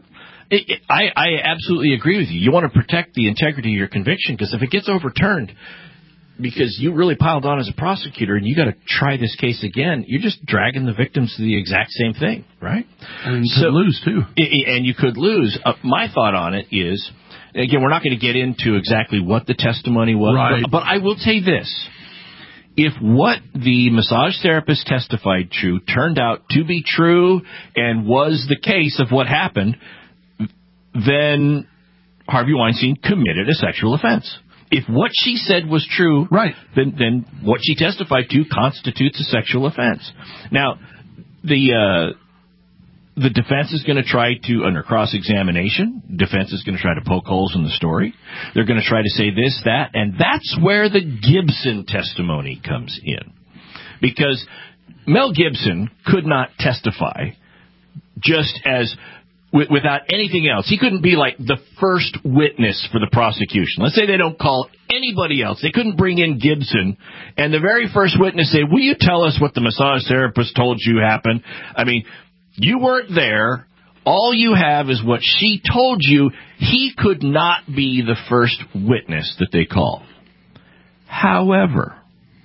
F: I absolutely agree with you. You want to protect the integrity of your conviction, because if it gets overturned because you really piled on as a prosecutor and you got to try this case again, you're just dragging the victims to the exact same thing, right?
C: And you could lose, too.
F: And you could lose. My thought on it is, again, we're not going to get into exactly what the testimony was, right, but I will say this. If what the massage therapist testified to turned out to be true and was the case of what happened, then Harvey Weinstein committed a sexual offense. If what she said was true,
C: right,
F: then what she testified to constitutes a sexual offense. Now, the the defense is going to try to, under cross-examination, defense is going to try to poke holes in the story. They're going to try to say this, that, and that's where the Gibson testimony comes in. Because Mel Gibson could not testify just as without anything else. He couldn't be like the first witness for the prosecution. Let's say they don't call anybody else. They couldn't bring in Gibson, and the very first witness say, will you tell us what the massage therapist told you happened? I mean, you weren't there. All you have is what she told you. He could not be the first witness that they call. However,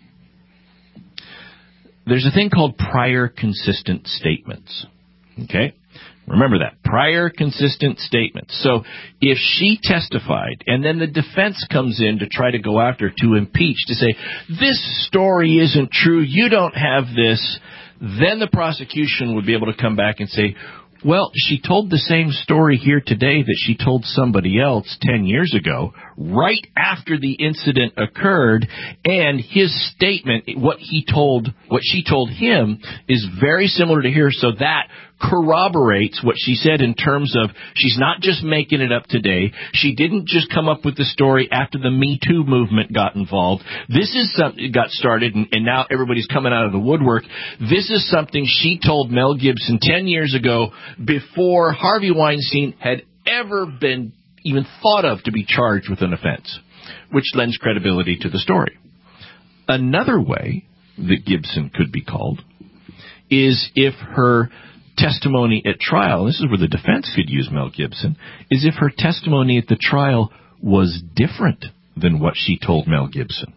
F: there's a thing called prior consistent statements. Okay? Remember that. Prior consistent statements. So if she testified and then the defense comes in to try to go after her to impeach, to say, this story isn't true, you don't have this, then the prosecution would be able to come back and say, well, she told the same story here today that she told somebody else 10 years ago, right after the incident occurred, and his statement, what she told him, is very similar to here, so that corroborates what she said in terms of she's not just making it up today. She didn't just come up with the story after the Me Too movement got involved. This is something got started, and now everybody's coming out of the woodwork. This is something she told Mel Gibson 10 years ago before Harvey Weinstein had ever been even thought of to be charged with an offense, which lends credibility to the story. Another way that Gibson could be called is if her testimony at trial, this is where the defense could use Mel Gibson, is if her testimony at the trial was different than what she told Mel Gibson.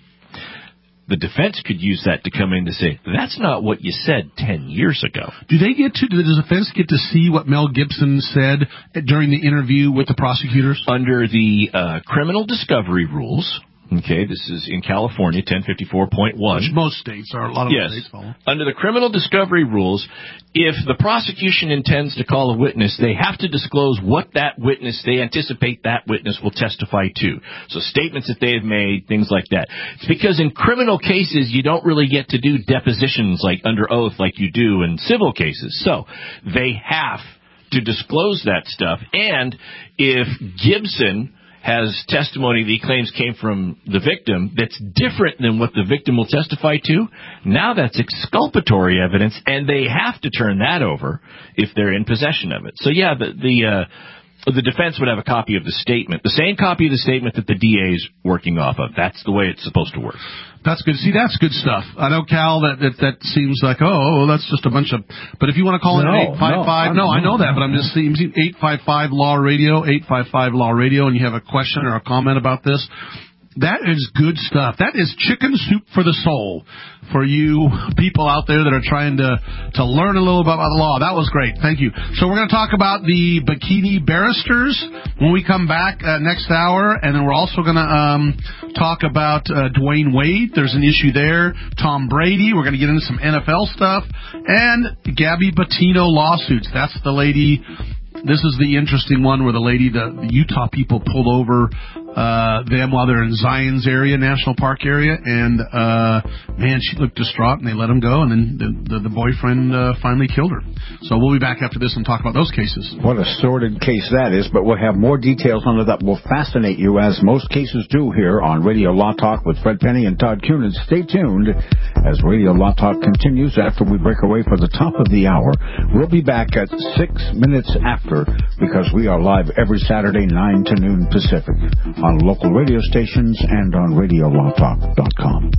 F: The defense could use that to come in to say, that's not what you said 10 years ago.
C: Does the defense get to see what Mel Gibson said during the interview with the prosecutors?
F: Under the criminal discovery rules, okay, this is in California, 1054.1.
C: Which most states are, a lot of states follow.
F: Under the criminal discovery rules, if the prosecution intends to call a witness, they have to disclose what that witness, they anticipate that witness will testify to. So statements that they have made, things like that. It's because in criminal cases, you don't really get to do depositions like under oath like you do in civil cases. So they have to disclose that stuff. And if Gibson has testimony that he claims came from the victim that's different than what the victim will testify to, now that's exculpatory evidence, and they have to turn that over if they're in possession of it. So, yeah, the defense would have a copy of the statement, the same copy of the statement that the DA is working off of. That's the way it's supposed to work.
C: That's good. See, that's good stuff. I know, Cal, that seems like, that's just a bunch of... But if you want to call it 855... No, I know that, but I'm just saying 855-LAW-RADIO, 855-LAW-RADIO, and you have a question or a comment about this. That is good stuff. That is chicken soup for the soul for you people out there that are trying to learn a little about the law. That was great. Thank you. So we're going to talk about the bikini barristers when we come back next hour, and then we're also going to talk about Dwayne Wade. There's an issue there. Tom Brady. We're going to get into some NFL stuff. And Gabby Bettino lawsuits. That's the lady... This is the interesting one where the Utah people pulled over them while they're in Zion's area, National Park area, and man, she looked distraught, and they let him go, and then the boyfriend finally killed her. So we'll be back after this and talk about those cases.
D: What a sordid case that is, but we'll have more details on it that will fascinate you, as most cases do here on Radio Law Talk with Fred Penny and Todd Cunin. Stay tuned as Radio Law Talk continues after we break away for the top of the hour. We'll be back at 6 minutes after, because we are live every Saturday 9 to noon Pacific on local radio stations and on RadioLawTalk.com.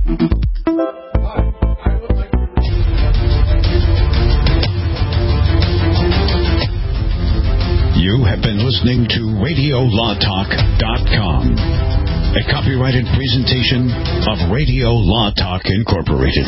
B: You have been listening to RadioLawTalk.com, a copyrighted presentation of Radio Law Talk Incorporated.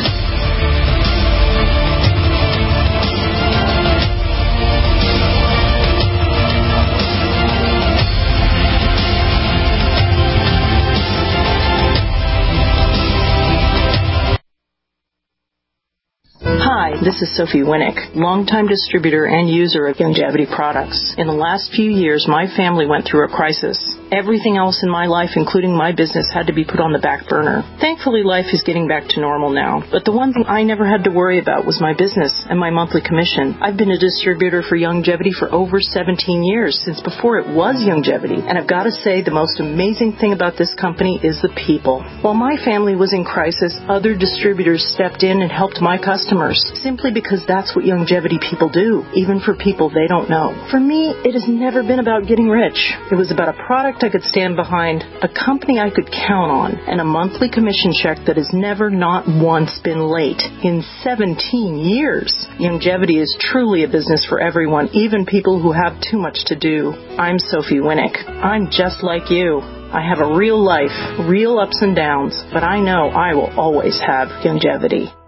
G: Hi, this is Sophie Winnick, longtime distributor and user of Youngevity products. In the last few years, my family went through a crisis. Everything else in my life, including my business, had to be put on the back burner. Thankfully, life is getting back to normal now. But the one thing I never had to worry about was my business and my monthly commission. I've been a distributor for Youngevity for over 17 years, since before it was Youngevity. And I've got to say, the most amazing thing about this company is the people. While my family was in crisis, other distributors stepped in and helped my customers, simply because that's what Youngevity people do, even for people they don't know. For me, it has never been about getting rich. It was about a product I could stand behind, a company I could count on, and a monthly commission check that has never not once been late in 17 years. Youngevity is truly a business for everyone, even people who have too much to do. I'm Sophie Winnick. I'm just like you. I have a real life, real ups and downs, but I know I will always have Youngevity.